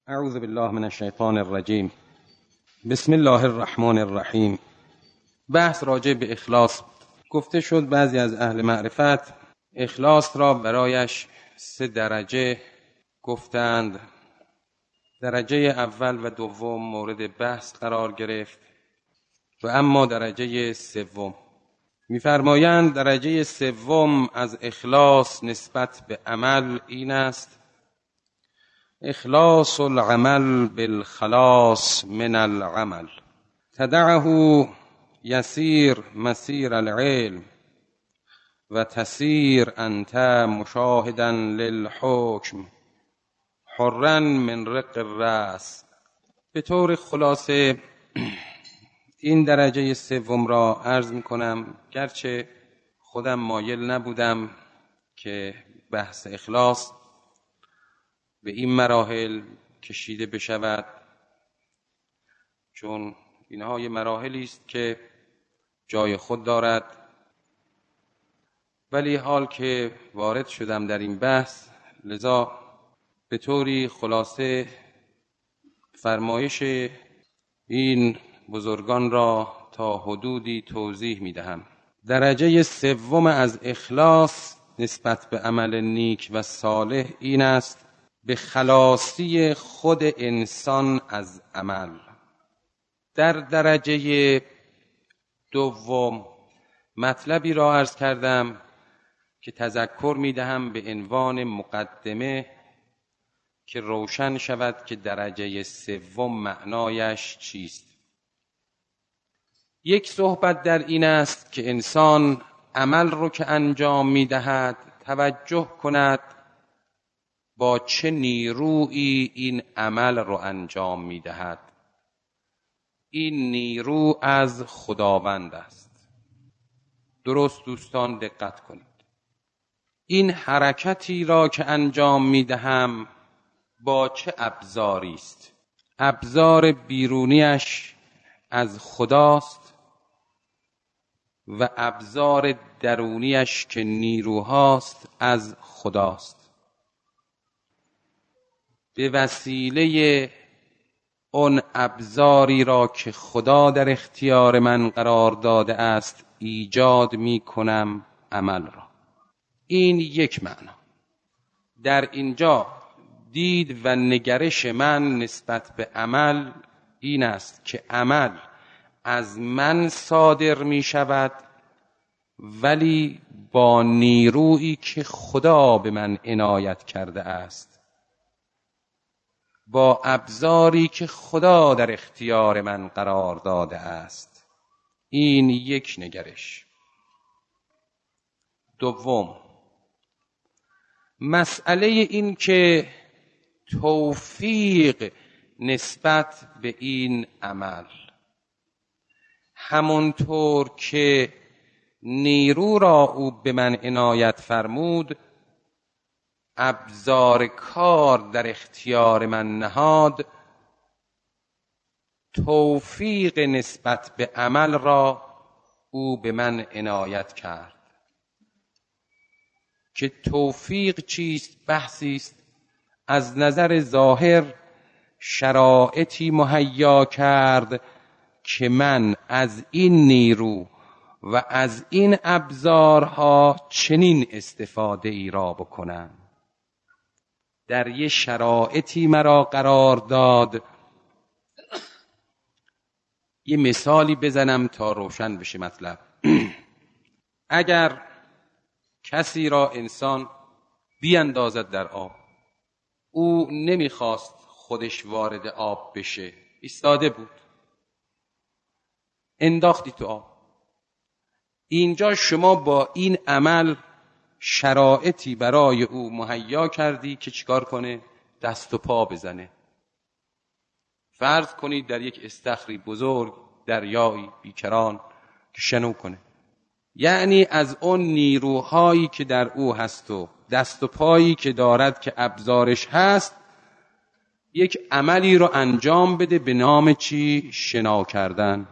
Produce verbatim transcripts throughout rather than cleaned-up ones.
اعوذ بالله من الشیطان الرجیم. بسم الله الرحمن الرحیم. بحث راجع به اخلاص. گفته شد بعضی از اهل معرفت اخلاص را برایش سه درجه گفتند. درجه اول و دوم مورد بحث قرار گرفت و اما درجه سوم می‌فرمایند درجه سوم از اخلاص نسبت به عمل این است: اخلاص العمل بالخلاص من العمل تدعه یسیر مسیر العلم و تسیر انت مشاهدا للحکم حرا من رق الرأس. به طور خلاصه این درجه سوم را عرض می کنم، گرچه خودم مایل نبودم که بحث اخلاص به این مراحل کشیده بشود، چون اینها یه مراحلی است که جای خود دارد، ولی حال که وارد شدم در این بحث لذا به طوری خلاصه فرمایش این بزرگان را تا حدودی توضیح می دهم. درجه سوم از اخلاص نسبت به عمل نیک و صالح این است: به خلاصی خود انسان از عمل. در درجه دوم مطلبی را عرض کردم که تذکر می دهم به عنوان مقدمه که روشن شود که درجه سوم معنایش چیست. یک صحبت در این است که انسان عمل رو که انجام می دهد توجه کند با چه نیرویی این عمل رو انجام می دهد. این نیرو از خداوند است. درست دوستان دقت کنید. این حرکتی را که انجام می دهم با چه ابزاری است؟ ابزار بیرونیش از خداست و ابزار درونیش که نیروهاست از خداست. به وسیله اون ابزاری را که خدا در اختیار من قرار داده است ایجاد می کنم عمل را. این یک معنا. در اینجا دید و نگرش من نسبت به عمل این است که عمل از من صادر می شود ولی با نیرویی که خدا به من عنایت کرده است، با ابزاری که خدا در اختیار من قرار داده است. این یک نگرش. دوم، مسئله این که توفیق نسبت به این عمل، همونطور که نیرو را او به من عنایت فرمود، ابزار کار در اختیار من نهاد، توفیق نسبت به عمل را او به من عنایت کرد. که توفیق چیست؟ بحثی است. از نظر ظاهر شرایطی مهیا کرد که من از این نیرو و از این ابزارها چنین استفاده ای را بکنم. در یه شرایطی مرا قرار داد. یه مثالی بزنم تا روشن بشه مطلب. اگر کسی را انسان بیاندازد در آب، او نمیخواست خودش وارد آب بشه، ایستاده بود، انداختی تو آب. اینجا شما با این عمل شرایطی برای او مهیا کردی که چیکار کنه؟ دست و پا بزنه. فرض کنید در یک استخری بزرگ، دریایی بیکران که شنو کنه. یعنی از اون نیروهایی که در او هست و دست و پایی که دارد که ابزارش هست، یک عملی رو انجام بده به نام چی؟ شنا کردن.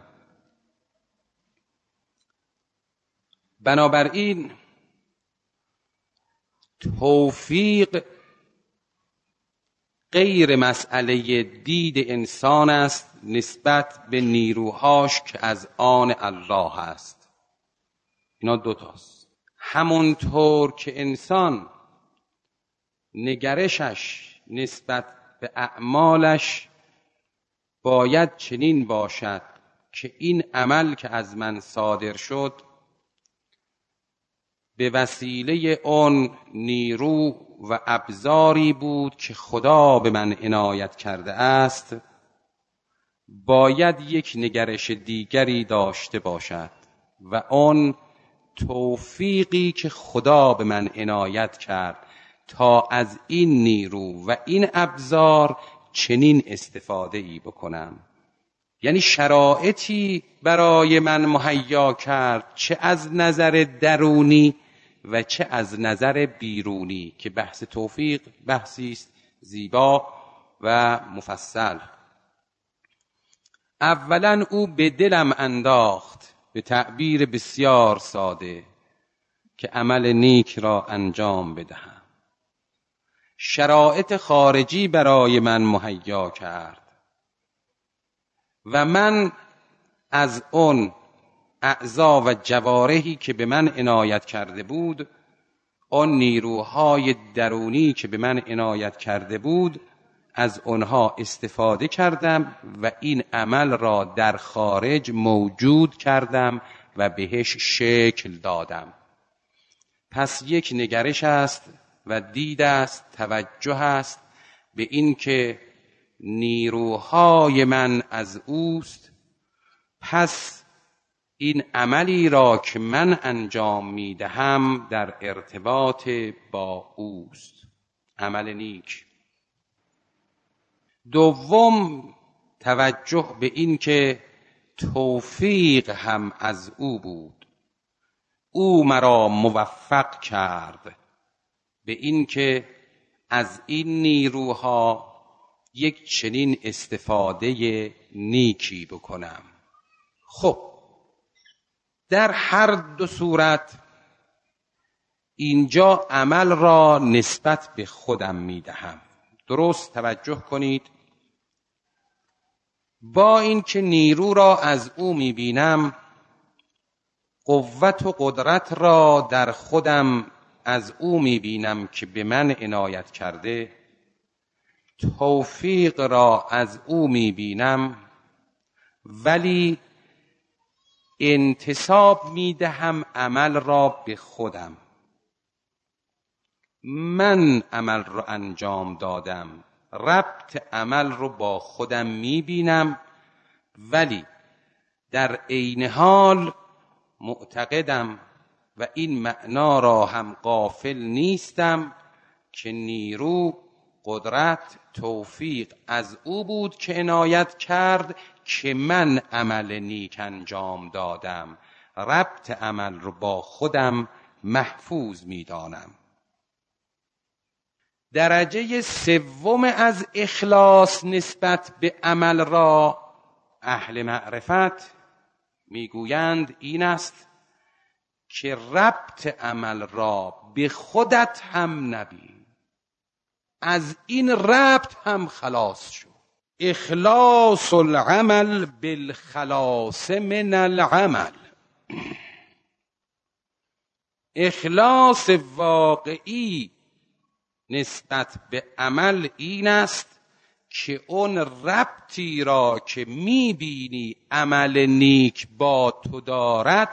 بنابراین توفیق غیر مسئله دید انسان است نسبت به نیروهاش که از آن الله است. اینا دوتاست. همونطور که انسان نگرشش نسبت به اعمالش باید چنین باشد که این عمل که از من صادر شد به وسیله اون نیرو و ابزاری بود که خدا به من عنایت کرده است، باید یک نگرش دیگری داشته باشد و اون توفیقی که خدا به من عنایت کرد تا از این نیرو و این ابزار چنین استفاده ای بکنم. یعنی شرایطی برای من مهیا کرد، چه از نظر درونی و چه از نظر بیرونی، که بحث توفیق بحثی است زیبا و مفصل. اولا او به دلم انداخت، به تعبیر بسیار ساده، که عمل نیک را انجام بدهم. شرایط خارجی برای من مهیا کرد و من از اون اعضا و جوارحی که به من عنایت کرده بود، آن نیروهای درونی که به من عنایت کرده بود، از آنها استفاده کردم و این عمل را در خارج موجود کردم و بهش شکل دادم. پس یک نگرش است و دید است، توجه است به این که نیروهای من از اوست، پس این عملی را که من انجام میدهم در ارتباط با اوست، عمل نیک. دوم توجه به این که توفیق هم از او بود. او مرا موفق کرد به این که از این نیروها یک چنین استفاده نیکی بکنم. خب در هر دو صورت اینجا عمل را نسبت به خودم میدهم. درست توجه کنید. با اینکه نیرو را از او میبینم، قوت و قدرت را در خودم از او میبینم که به من عنایت کرده، توفیق را از او میبینم، ولی انتساب میدهم عمل را به خودم. من عمل را انجام دادم، ربط عمل رو با خودم میبینم، ولی در عین حال معتقدم و این معنا را هم غافل نیستم که نیرو، قدرت، توفیق از او بود که عنایت کرد که من عمل نیک انجام دادم. ربط عمل رو با خودم محفوظ میدانم. درجه سوم از اخلاص نسبت به عمل را اهل معرفت میگویند این است که ربط عمل را به خودت هم نبین، از این ربط هم خلاص شو. اخلاص العمل بالخلاص من العمل. اخلاص واقعی نسبت به عمل این است که اون ربطی را که میبینی عمل نیک با تو دارد،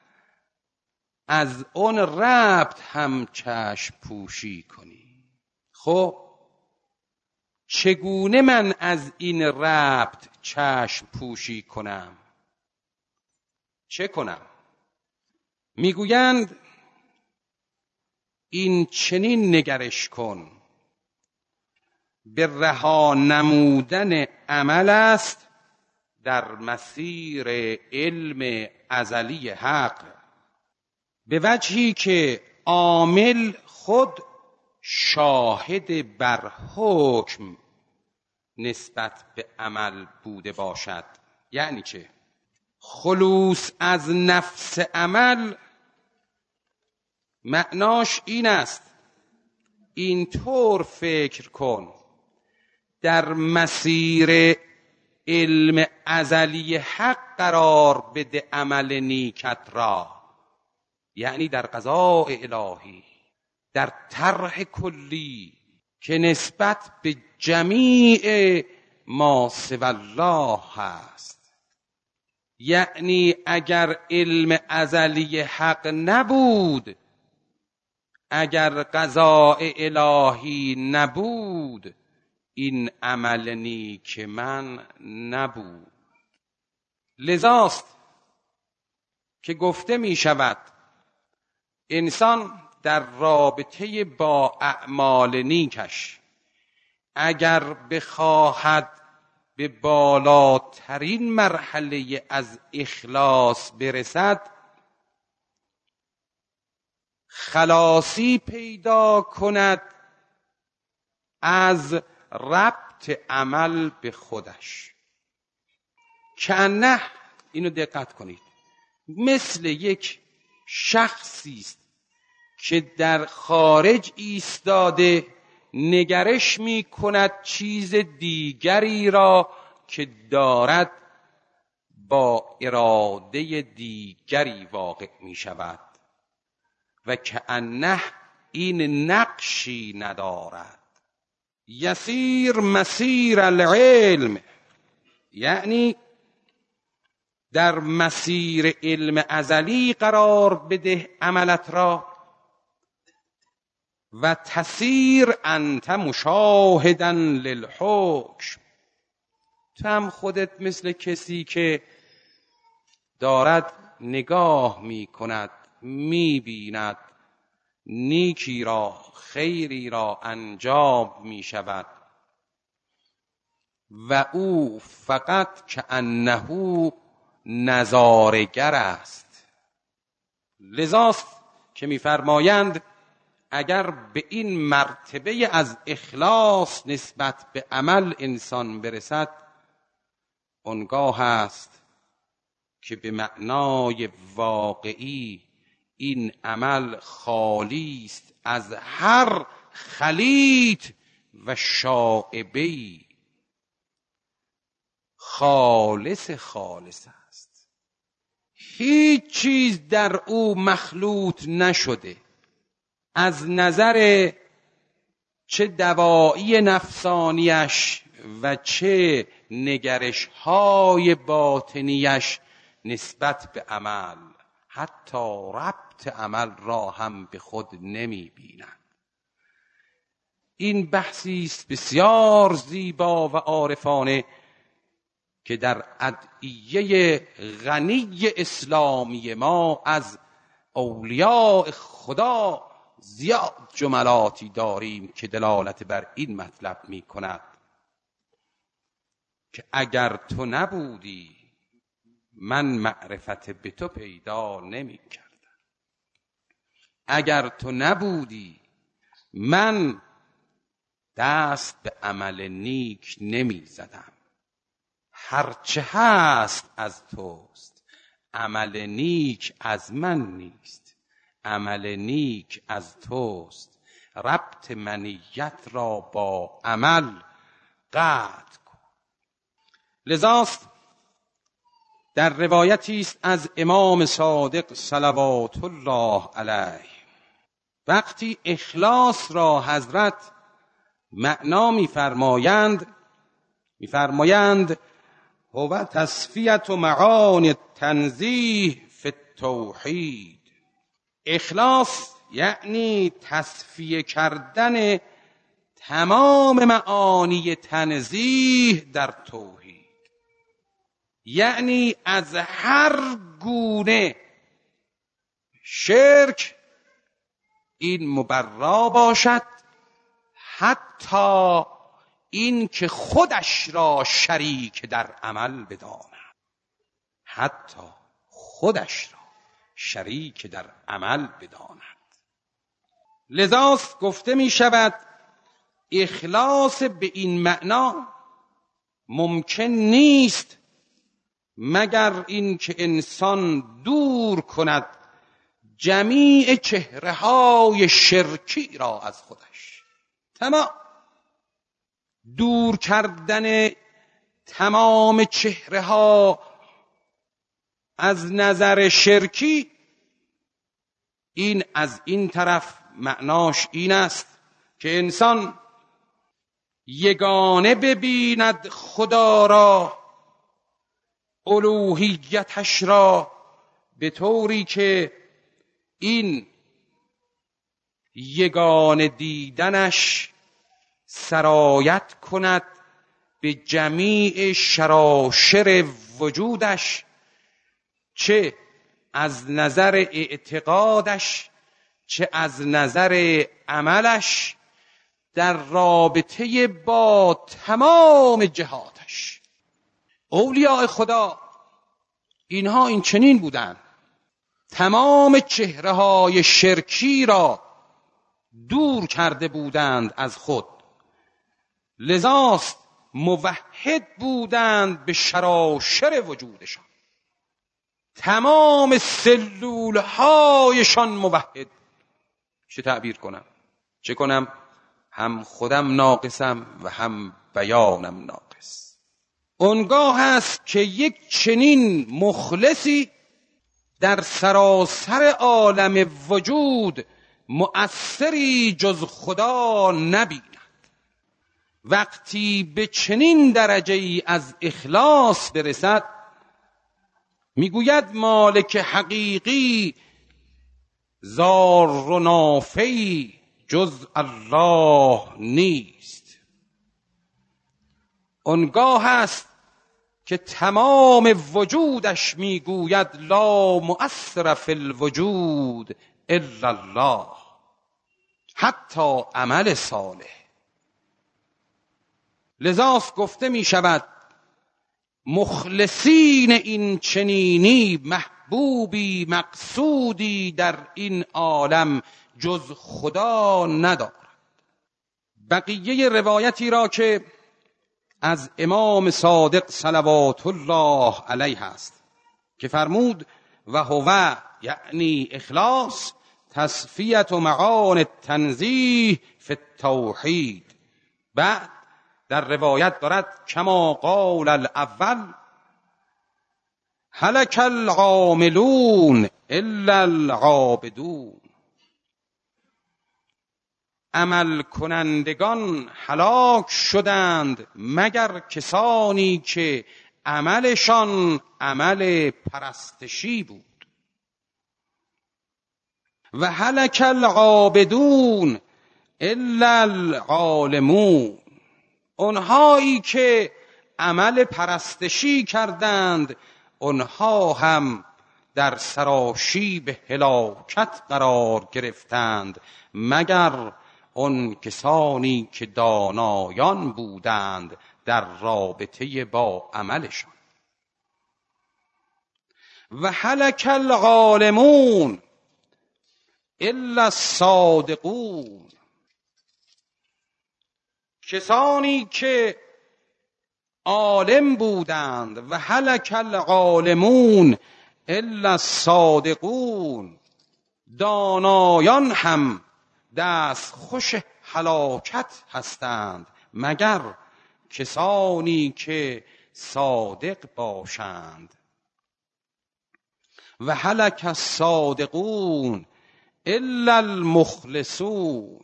از اون ربط هم چشم پوشی کنی. خب چگونه من از این ربط چشم پوشی کنم؟ چه کنم؟ میگویند این چنین نگرش کن، به رها نمودن عمل است در مسیر علم ازلی حق، به وجهی که عامل خود شاهد بر حکم نسبت به عمل بوده باشد. یعنی چه؟ خلوص از نفس عمل معناش این است، اینطور فکر کن در مسیر علم ازلی حق قرار بده عمل نیکت را، یعنی در قضاء الهی، در طرح کلی که نسبت به جمیع ما سوی الله هست. یعنی اگر علم ازلی حق نبود، اگر قضاء الهی نبود، این عمل نیک من نبود. لذاست که گفته می شود انسان در رابطه با اعمال نیکش اگر بخواهد به بالاترین مرحله از اخلاص برسد، خلاصی پیدا کند از ربط عمل به خودش. کأنه، اینو دقت کنید، مثل یک شخصی است که در خارج ایستاده نگرش می کند چیز دیگری را که دارد با اراده دیگری واقع می شود و کأنه این نقشی ندارد. یسیر مسیر العلم، یعنی در مسیر علم ازلی قرار بده عملت را و تسیر انت مشاهدا للحکم. تو هم خودت مثل کسی که دارد نگاه می کند، می بیند نیکی را، خیری را انجام می شود و او فقط که انه نظارگر است. لذاست که می فرمایند اگر به این مرتبه از اخلاص نسبت به عمل انسان برسد، آنگاه است که به معنای واقعی این عمل خالی است از هر خلیط و شائبه‌ای، خالص خالص است، هیچ چیز در او مخلوط نشده، از نظر چه دوایی نفسانیش و چه نگرش‌های باطنیش نسبت به عمل. حتی ربط عمل را هم به خود نمی بیند. این بحثی است بسیار زیبا و عارفانه که در ادعیه غنی اسلامی ما از اولیاء خدا زیاد جملاتی داریم که دلالت بر این مطلب می کند که اگر تو نبودی من معرفت به تو پیدا نمی کردم. اگر تو نبودی من دست به عمل نیک نمی زدم. هرچه هست از توست، عمل نیک از من نیست، عمل نیک از توست. ربط منیت را با عمل قطع کن. لذاست در روایتی است از امام صادق صلوات الله علیه، وقتی اخلاص را حضرت معنا می‌فرمایند می‌فرمایند هو تصفیت معانی التنزیه فی التوحید. اخلاص یعنی تصفیه کردن تمام معانی تنزیه در توحید، یعنی از هر گونه شرک این مبرا باشد، حتی این که خودش را شریک در عمل بداند، حتی خودش را شریک در عمل بداند. لذاست گفته می شود اخلاص به این معنا ممکن نیست مگر این که انسان دور کند جمیع چهره‌های شرکی را از خودش. تمام دور کردن تمام چهره ها از نظر شرکی، این از این طرف معناش این است که انسان یگانه ببیند خدا را، الوهیتش را، به طوری که این یگانه دیدنش سرایت کند به جمیع شراشر وجودش، چه از نظر اعتقادش چه از نظر عملش، در رابطه با تمام جهاتش. اولیاء خدا اینها این چنین بودند، تمام چهره های شرکی را دور کرده بودند از خود، لذاست موحد بودند به شراشر وجودشان، تمام سلول هایشان موحد. چه تعبیر کنم؟ چه کنم؟ هم خودم ناقصم و هم بیانم ناقص. اونگاه هست که یک چنین مخلصی در سراسر عالم وجود مؤثری جز خدا نبیند. وقتی به چنین درجه ای از اخلاص برسد، میگوید مالک حقیقی زار و نافعی جز الله نیست. آنگاه است که تمام وجودش میگوید لا مؤثر فی الوجود الا الله، حتی عمل صالح. لذاست گفته می شود مخلصین این چنینی محبوبی مقصودی در این عالم جز خدا ندارد. بقیه روایتی را که از امام صادق صلوات الله علیه است که فرمود و هو یعنی اخلاص تصفیت و معان التنزیه فی التوحید. بعد در روایت دارد کما قال الاول هلک العاملون الا العابدون، عمل کنندگان هلاک شدند مگر کسانی که عملشان عمل پرستشی بود. و هلک العابدون الا العالمون، اونهایی که عمل پرستشی کردند اونها هم در سراشیب هلاکت قرار گرفتند مگر اون کسانی که دانایان بودند در رابطه با عملشان. و هلک العالمون الا الصادقون، کسانی که عالم بودند و هلک العالمون الا الصادقون، دانایان هم دست خوش هلاکت هستند مگر کسانی که صادق باشند. و هلک الصادقون الا المخلصون،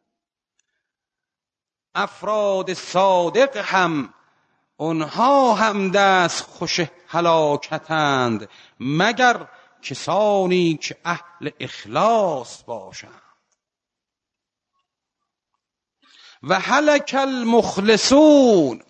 افراد صادق هم اونها هم دست خوش هلاکتند مگر کسانی که اهل اخلاص باشند. و هلک المخلصون،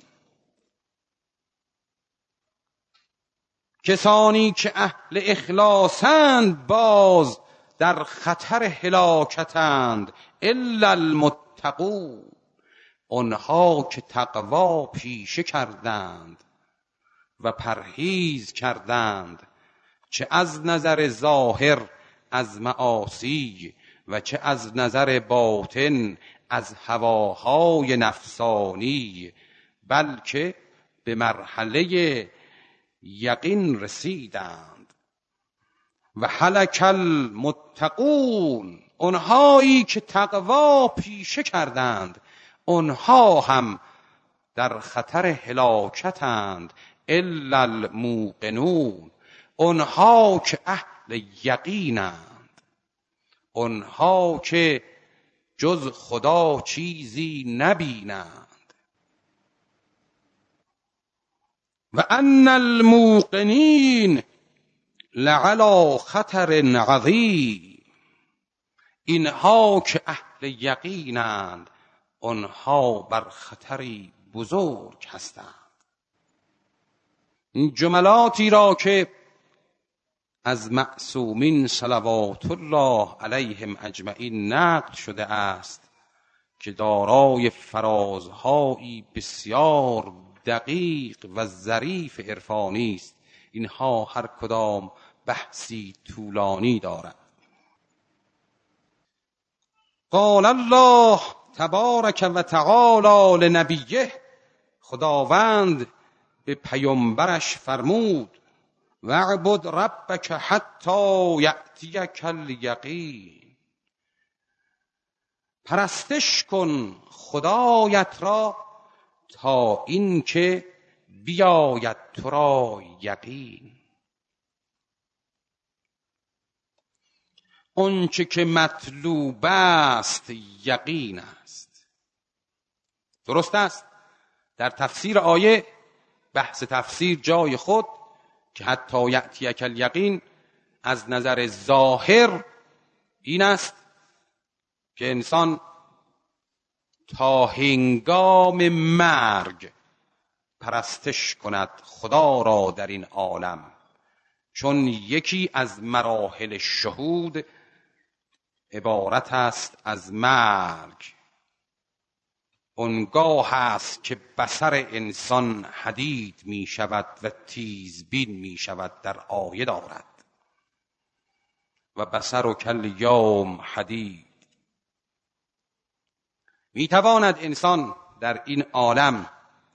کسانی که اهل اخلاصند باز در خطر هلاکتند. الا المتقون، آنها که تقوا پیشه کردند و پرهیز کردند، چه از نظر ظاهر از معاصی و چه از نظر باطن از هواهای نفسانی، بلکه به مرحله یقین رسیدند. و هلک المتقون، اونهایی که تقوا پیشه کردند اونها هم در خطر هلاکتند الا الموقنون، اونها که اهل یقینند، اونها که جز خدا چیزی نبینند. و ان الموقنین لعلی خطر عظیم، اینها که اهل یقینند آنها بر خطری بزرگ هستند. این جملاتی را که از معصومین صلوات الله علیهم اجمعین نقل شده است که دارای فرازهایی بسیار دقیق و ظریف عرفانی است، اینها هر کدام بحثی طولانی دارد. قال الله تبارک و تعالی لنبیه، خداوند به پیامبرش فرمود واعبد ربک حتی یأتیک الیقین، پرستش کن خدایت را تا این که بیاید تو را یقین. آنچه که مطلوب است یقین است. درست است در تفسیر آیه، بحث تفسیر جای خود، که حتی یأتیک الیقین از نظر ظاهر این است که انسان تا هنگام مرگ پرستش کند خدا را در این عالم، چون یکی از مراحل شهود عبارت است از مرگ. آنگاه است که بصر انسان حدید می شود و تیزبین می شود. در آیه دارد و بصر کل یوم حدید. می تواند انسان در این عالم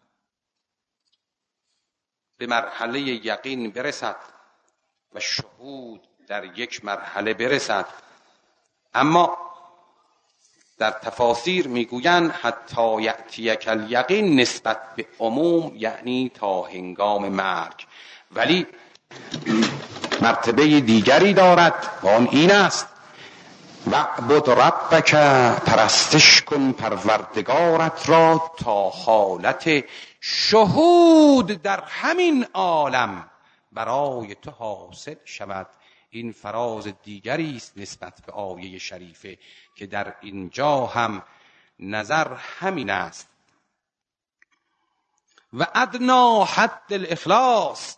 به مرحله یقین برسد و شهود در یک مرحله برسد، اما در تفاسیر میگویند حتی یأتیک الیقین نسبت به عموم یعنی تا هنگام مرگ، ولی مرتبه دیگری دارد و آن این است واعبد ربک، پرستش کن پروردگارت را تا حالت شهود در همین عالم برای تو حاصل شود. این فراز دیگری است نسبت به آیه شریفه که در اینجا هم نظر همین است. و ادنا حد الاخلاص،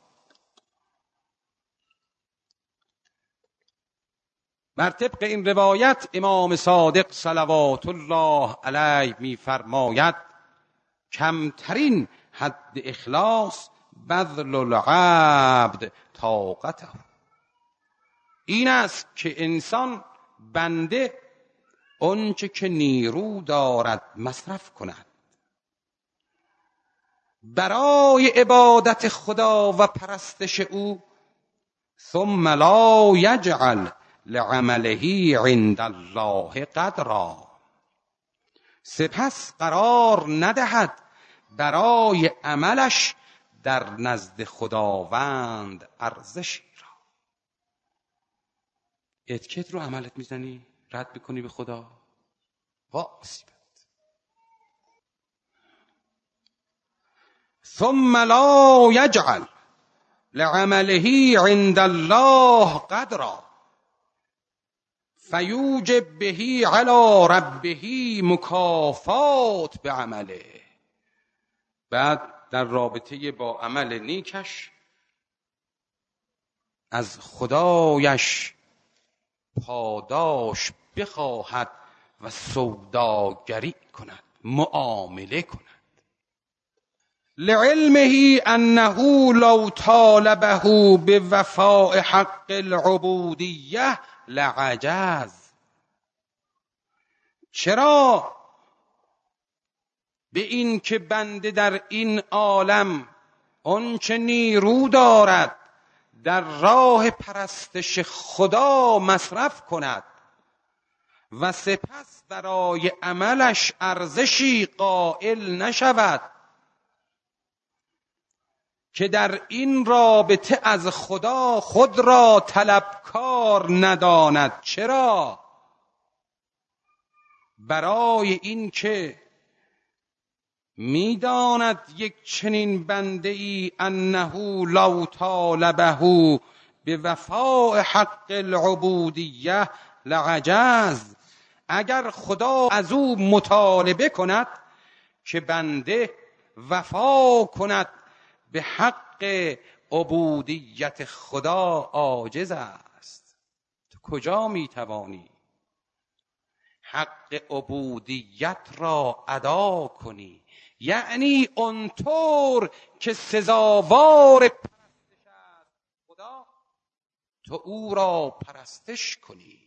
بر طبق این روایت امام صادق صلوات الله علیه می فرماید کمترین حد اخلاص بذل العبد طاقته، این است که انسان بنده آنچه که نیرو دارد مصرف کند برای عبادت خدا و پرستش او، ثم لا یجعل لعمله عند الله قدرا، سپس قرار ندهد برای عملش در نزد خداوند ارزشی را. اتکت رو عملت میزنی رد بکنی به خدا، وا مصیبت. ثم لا یجعل لعمله عند الله قدرا فیوجب به علی ربه مکافات به عمله، بعد در رابطه با عمل نیکش از خدایش پاداش بخواهد و سوداگری کند، معامله کند. لعلمه انه لو طالبه بوفاء حق العبودیه لعجز، چرا؟ به این که بنده در این عالم آنچه نیرو دارد در راه پرستش خدا مصرف کند و سپس برای عملش ارزشی قائل نشود، که در این رابطه از خدا خود را طلبکار نداند. چرا؟ برای این که میداند یک چنین بنده ای انه لو طالبه به وفاء حق العبودیه لعجز، اگر خدا از او مطالبه کند که بنده وفا کند به حق عبودیت خدا، عاجز است. تو کجا میتوانی حق عبودیت را ادا کنی؟ یعنی اونطور که سزاوار پرستش است خدا، تو او را پرستش کنی.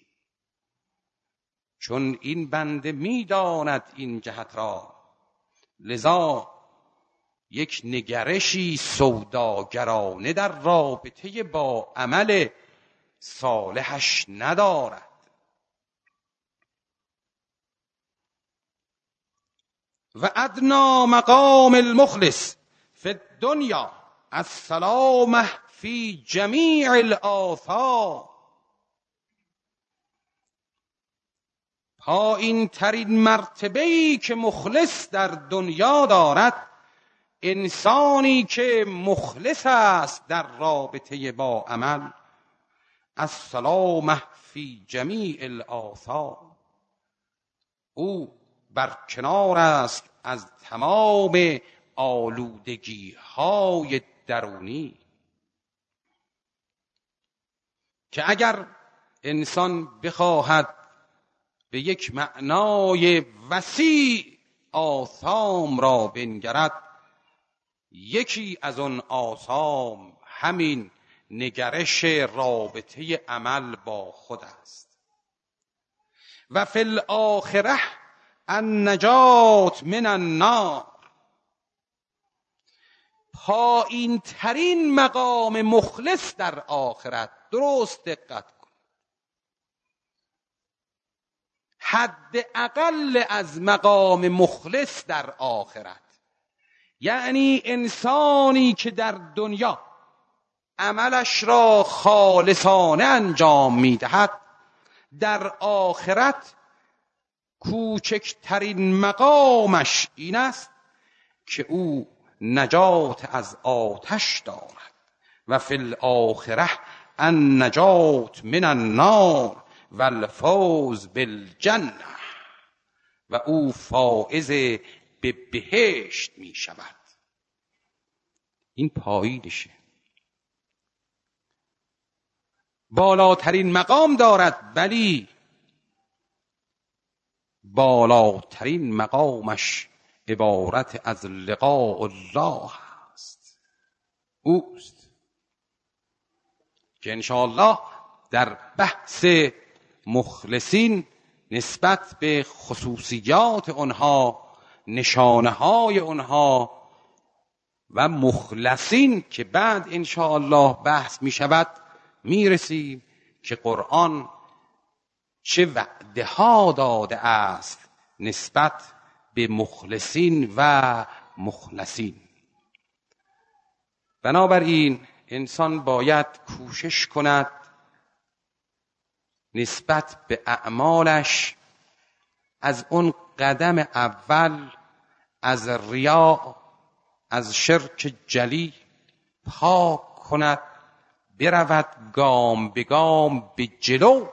چون این بنده میداند این جهت را، لذا یک نگرشی سوداگرانه در رابطه با عمل صالحش ندارد. و ادنا مقام المخلص فی الدنیا السلامه فی جمیع الآثار، پایین ترین مرتبه‌ای که مخلص در دنیا دارد، انسانی که مخلص است در رابطه با عمل، السلامه فی جمیع الآثار، او برکنار است از تمام آلودگی های درونی. که اگر انسان بخواهد به یک معنای وسیع آثام را بنگرد، یکی از آن آثام همین نگرش رابطه عمل با خود است. و فی الاخره النجات من النار، پایین ترین مقام مخلص در آخرت، درست دقت کن، حد اقل از مقام مخلص در آخرت، یعنی انسانی که در دنیا عملش را خالصانه انجام میدهد، در آخرت کوچکترین مقامش این است که او نجات از آتش دارد. و فی الاخره النجات من النار و الفوز بالجنه، و او فائز به بهشت می شود. این پایینشه، بالاترین مقام دارد، ولی بالاترین مقامش عبارت از لقاء الله است. اوست که انشاءالله در بحث مخلصین نسبت به خصوصیات آنها، نشانه های آنها و مخلصین که بعد انشاءالله بحث می شود می رسیم که قرآن چه وعده ها داده است نسبت به مخلصین و مخلصین. بنابراین انسان باید کوشش کند نسبت به اعمالش از اون قدم اول، از ریا، از شرک جلی پاک کند، برود گام به گام به جلو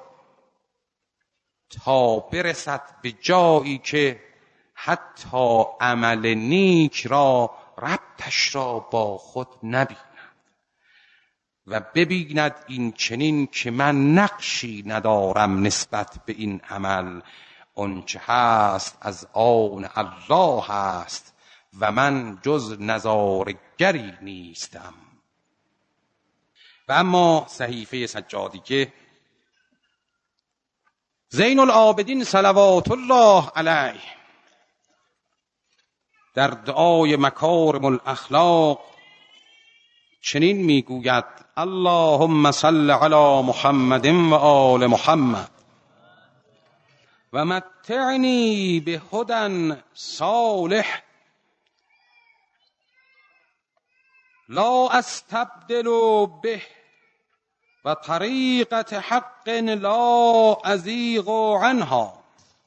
تا برسد به جایی که حتی عمل نیک را ربطش را با خود نبیند و ببیند این چنین که من نقشی ندارم نسبت به این عمل، آنچه هست از آن الله هست و من جز نظارگری نیستم. و اما صحیفه سجادیه، زین العابدین صلوات الله علیه در دعای مکارم الاخلاق چنین میگوید: اللهم صل علی محمد و آل محمد و متعنی به هدی صالح لا استبدل به و طریقت حق لا ازیغ عنها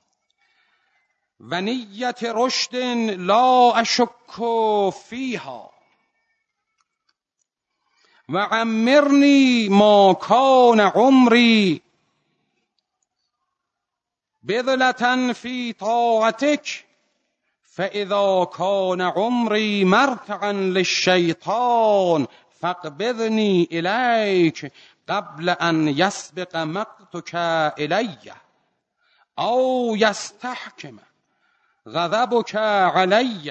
و نیت رشد لا اشک فیها و عمرنی ما کان عمری بذلة فی طاعتک فاذا کان عمری مرتعا للشیطان فاقبضنی الیک قبل ان یسبق مقتک الی او یستحکم غضبک علی.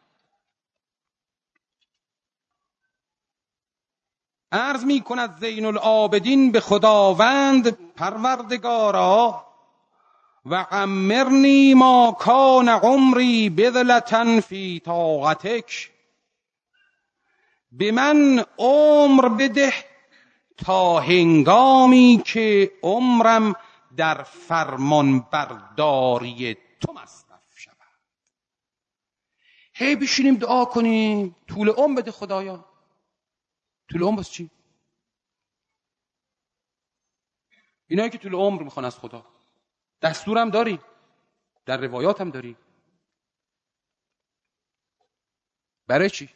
عرض می کند زین العابدین به خداوند پروردگارا و عمرنی ما کان عمری بذلة فی طاعتک، به من عمر بده تا هنگامی که عمرم در فرمان برداری تو مصرف شود. هی بشینیم دعا کنیم طول عمر بده خدایا. طول عمر بس چی؟ اینایی که طول عمر میخوان از خدا دستورم داری، در روایات هم داری. برای چی؟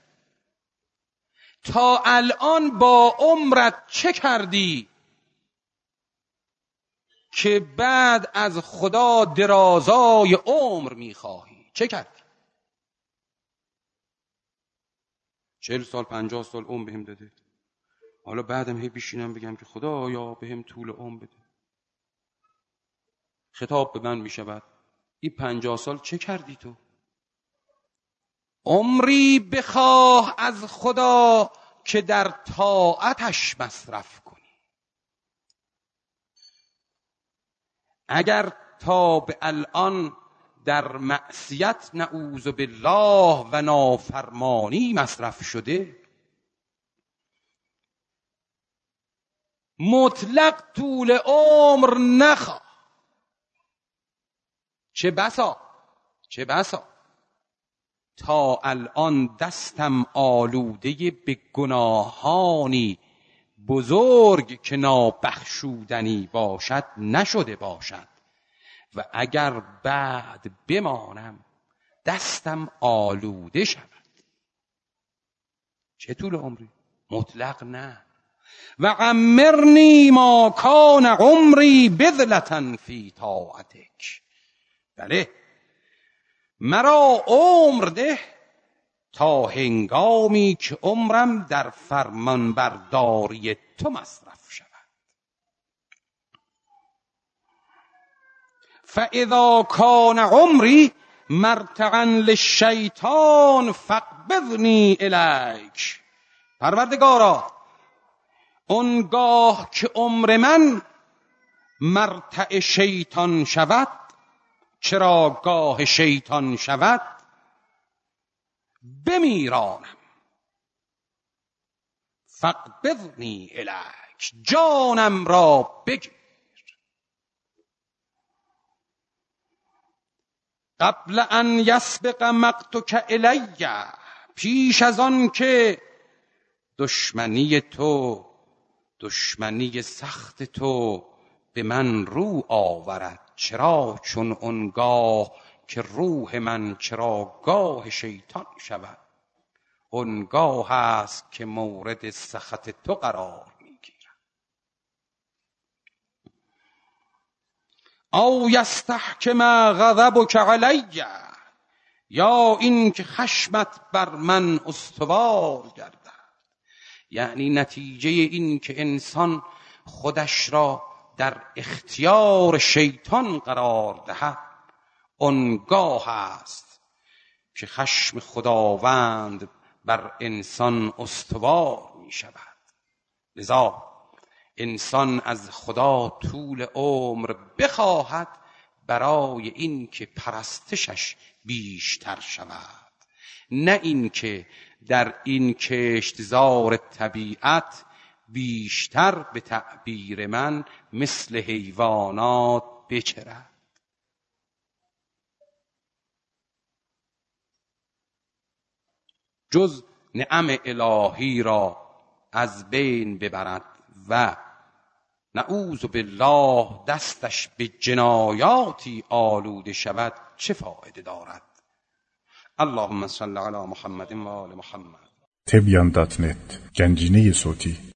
تا الان با عمرت چه کردی که بعد از خدا درازای عمر میخواهی؟ چه کردی؟ چهل سال پنجاه سال عمر بهم داده، حالا بعدم هی بشینم بگم که خدایا بهم طول عمر بده. خطاب به من میشود این پنجاه سال چه کردی تو؟ عمری بخواه از خدا که در طاعتش مصرف کنی. اگر تا به الان در معصیت نعوذ بالله و نافرمانی مصرف شده، مطلق طول عمر نخواه. چه بسا چه بسا تا الان دستم آلوده به گناهانی بزرگ که نابخشودنی باشد نشده باشد و اگر بعد بمانم دستم آلوده شود. چه طول عمری؟ مطلق نه. و عمرنی ما کان عمری بذلة فی طاعتک، بله مرا عمر ده تا هنگامی که عمرم در فرمان برداری تو مصرف شود. فاذا کان عمری مرتعا للشیطان فاقبضنی الیک. پروردگارا اونگاه که عمر من مرتع شیطان شود، چراگاه شیطان شود، بمیرانم. فاقبضنی الیک، جانم را بگیر. قبل ان یسبق مقتک الی، پیش از آن که دشمنی تو، دشمنی سخت تو به من رو آورد. چرا؟ چون اونگاه که روح من چراگاه شیطان شود، اونگاه هست که مورد سخط تو قرار میگیرم. او یستحکم غضبک علی، یا این که خشمت بر من استوار گردد. یعنی نتیجه این که انسان خودش را در اختیار شیطان قرار دهد، آنگاه است که خشم خداوند بر انسان استوار می شود. لذا انسان از خدا طول عمر بخواهد برای این که پرستشش بیشتر شود، نه این که در این کشتزار طبیعت بیشتر به تعبیر من مثل حیوانات بچرد. جز نعم الهی را از بین ببرد و نعوذ بالله دستش به جنایاتی آلوده شود چه فایده دارد؟ اللهم صل علی محمد و آل محمد. تبیان دات نت گنجینه صوتی